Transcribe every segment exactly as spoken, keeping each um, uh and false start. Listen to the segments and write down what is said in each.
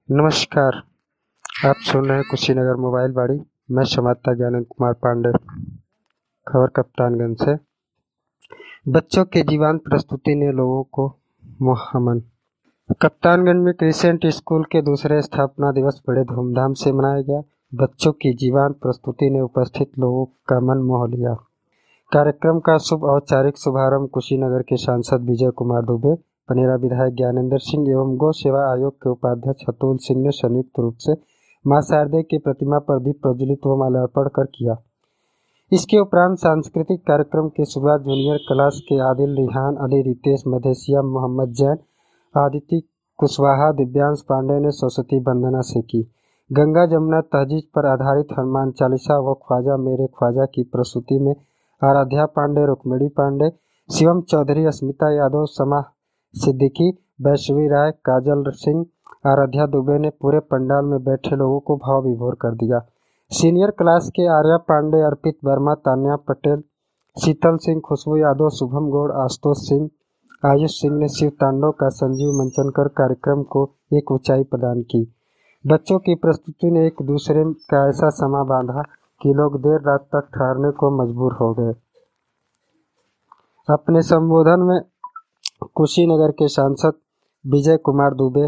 नमस्कार। आप सुन रहे हैं कुशीनगर मोबाइल बाड़ी। मैं समाता ज्ञानंद कुमार पांडे, खबर कप्तानगंज से। बच्चों के जीवंत प्रस्तुति ने लोगों को मोहमन। कप्तानगंज में क्रिसेंट स्कूल के दूसरे स्थापना दिवस बड़े धूमधाम से मनाया गया। बच्चों की जीवंत प्रस्तुति ने उपस्थित लोगों का मन मोह लिया। कार्यक्रम का शुभ औपचारिक शुभारंभ कुशीनगर के सांसद विजय कुमार दुबे, पनेरा विधायक ज्ञानेंद्र सिंह एवं गौ सेवा आयोग के उपाध्यक्ष अतुल सिंह ने संयुक्त रूप से मां शारदे की प्रतिमा पर दीप प्रज्वलित व माल्यार्पण कर किया। इसके उपरांत सांस्कृतिक कार्यक्रम की शुरुआत जूनियर क्लास के आदिल, रिहान अली, रितेश मधेसिया, मोहम्मद जैन, आदित्य कुशवाहा, दिव्यांश पांडे ने सरस्वती वंदना से की। गंगा जमुना तहजीब पर आधारित हनुमान चालीसा व ख्वाजा मेरे ख्वाजा की प्रस्तुति में आराध्या पांडे, रुक्मिणी पांडे, शिवम चौधरी, अस्मिता यादव, समा सिद्दीकी, वैष्णवी राय, काजल सिंह, आराध्या दुबे ने पूरे पंडाल में बैठे लोगों को भाव विभोर कर दिया। सीनियर क्लास के आर्या पांडे, अर्पित वर्मा, तान्या पटेल, शीतल सिंह, खुशबू यादव, शुभम गौड़, आशुतोष सिंह, आयुष सिंह ने शिव तांडव का संजीव मंचन कर कार्यक्रम को एक ऊंचाई प्रदान की। बच्चों की प्रस्तुति ने एक दूसरे का ऐसा समा बांधा कि लोग देर रात तक ठहरने को मजबूर हो गए। अपने संबोधन में कुशीनगर के सांसद विजय कुमार दुबे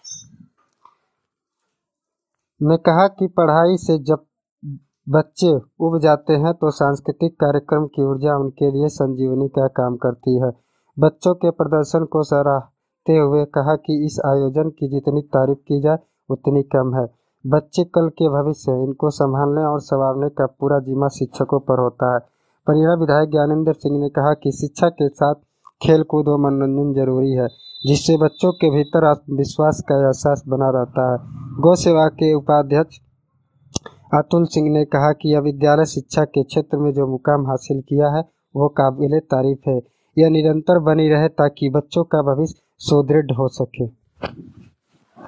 ने कहा कि पढ़ाई से जब बच्चे उब जाते हैं तो सांस्कृतिक कार्यक्रम की ऊर्जा उनके लिए संजीवनी का काम करती है। बच्चों के प्रदर्शन को सराहते हुए कहा कि इस आयोजन की जितनी तारीफ की जाए उतनी कम है। बच्चे कल के भविष्य हैं, इनको संभालने और संवारने का पूरा जिम्मा शिक्षकों पर होता है। पनेरा विधायक ज्ञानेंद्र सिंह ने कहा कि शिक्षा के साथ खेल कूद व मनोरंजन जरूरी है, जिससे बच्चों के भीतर आत्मविश्वास का एहसास बना रहता है। गौ सेवा के उपाध्यक्ष अतुल सिंह ने कहा कि यह विद्यालय शिक्षा के क्षेत्र में जो मुकाम हासिल किया है वो काबिले तारीफ है। यह निरंतर बनी रहे ताकि बच्चों का भविष्य सुदृढ़ हो सके।